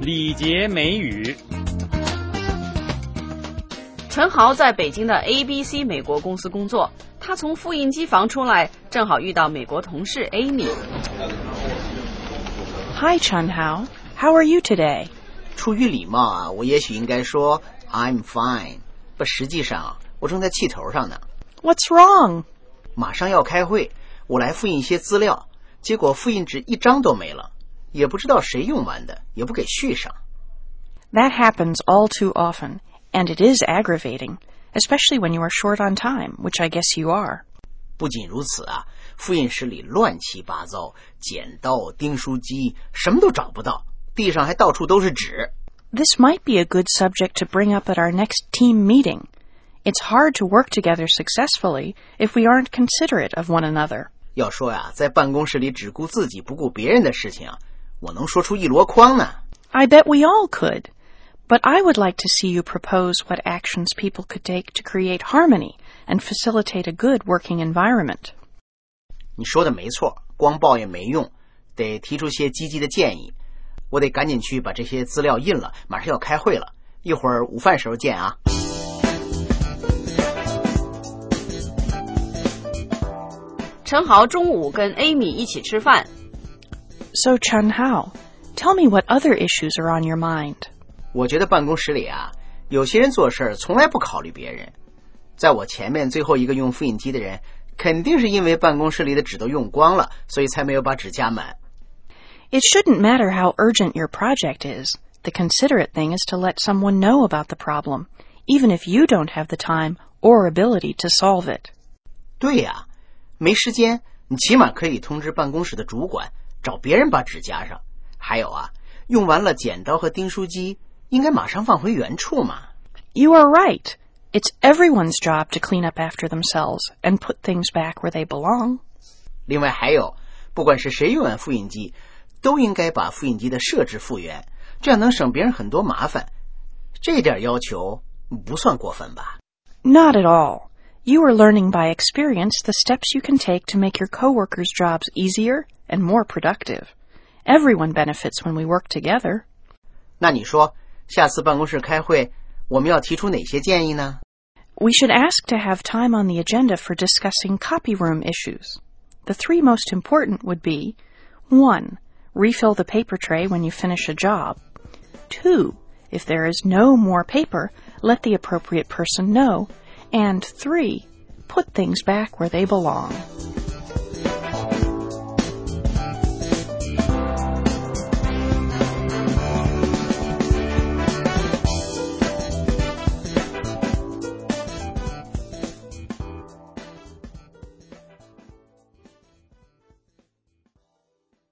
礼节美语。 陈豪在北京的 ABC 美国公司工作，他从复印机房出来，正好遇到美国同事 Amy。Hi, Chun-Hao. How are you today? 出于礼貌啊，我也许应该说 I'm fine， 不，实际上我正在气头上呢。 What's wrong? 马上要开会，我来复印一些资料，结果复印纸一张都没了，也不知道谁用完的，也不给续上。 That happens all too often, and it is aggravating, especially when you are short on time, which I guess you are. 不仅如此啊，复印室里乱七八糟，剪刀、订书机，什么都找不到，地上还到处都是纸。 This might be a good subject to bring up at our next team meeting. It's hard to work together successfully if we aren't considerate of one another. 要说呀，在办公室里只顾自己不顾别人的事情啊，我能说出一箩筐呢。 I bet we all could. But I would like to see you propose what actions people could take to create harmony and facilitate a good working environment. 你说的没错，光抱怨没用，得提出些积极的建议。我得赶紧去把这些资料印了，马上要开会了，一会儿午饭时候见啊。 陈豪中午跟 Amy 一起吃饭。 So, Chun-Hao, tell me what other issues are on your mind. 我觉得办公室里啊，有些人做事从来不考虑别人。在我前面最后一个用复印机的人，肯定是因为办公室里的纸都用光了，所以才没有把纸加满。 It shouldn't matter how urgent your project is. The considerate thing is to let someone know about the problem, even if you don't have the time or ability to solve it. 对呀，没时间，你起码可以通知办公室的主管，找别人把纸加上。还有啊，用完了剪刀和订书机，应该马上放回原处嘛。 You are right. It's everyone's job to clean up after themselves and put things back where they belong. 另外还有，不管是谁用完复印机，都应该把复印机的设置复原，这样能省别人很多麻烦。这点要求不算过分吧？ Not at all. You are learning by experience the steps you can take to make your coworkers' jobs easier and more productive. Everyone benefits when we work together. 那你说，下次办公室开会，我们要提出哪些建议呢？ We should ask to have time on the agenda for discussing copy room issues. The three most important would be 1. Refill the paper tray when you finish a job. 2. If there is no more paper, let the appropriate person know. And 3. Put things back where they belong.